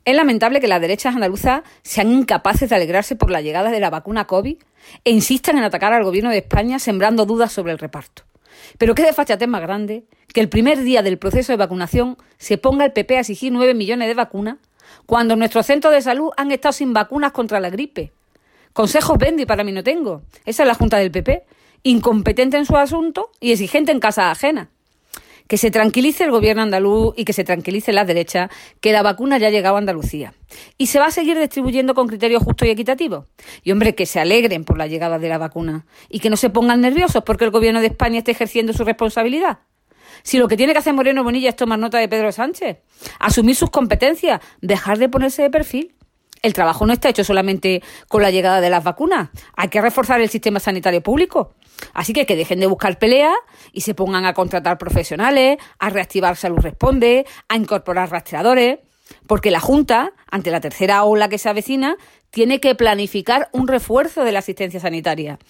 Es lamentable que las derechas andaluzas sean incapaces de alegrarse por la llegada de la vacuna COVID e insistan en atacar al gobierno de España sembrando dudas sobre el reparto. Pero qué desfachatez más grande que el primer día del proceso de vacunación se ponga el PP a exigir 9 millones de vacunas cuando nuestros centros de salud han estado sin vacunas contra la gripe. Consejos vendo y para mí no tengo. Esa es la Junta del PP, incompetente en su asunto y exigente en casas ajenas. Que se tranquilice el gobierno andaluz y que se tranquilice las derechas, que la vacuna ya ha llegado a Andalucía. Y se va a seguir distribuyendo con criterios justos y equitativos. Y hombre, que se alegren por la llegada de la vacuna y que no se pongan nerviosos porque el gobierno de España esté ejerciendo su responsabilidad. Si lo que tiene que hacer Moreno Bonilla es tomar nota de Pedro Sánchez, asumir sus competencias, dejar de ponerse de perfil. El trabajo no está hecho solamente con la llegada de las vacunas. Hay que reforzar el sistema sanitario público. Así que dejen de buscar peleas y se pongan a contratar profesionales, a reactivar Salud Responde, a incorporar rastreadores. Porque la Junta, ante la tercera ola que se avecina, tiene que planificar un refuerzo de la asistencia sanitaria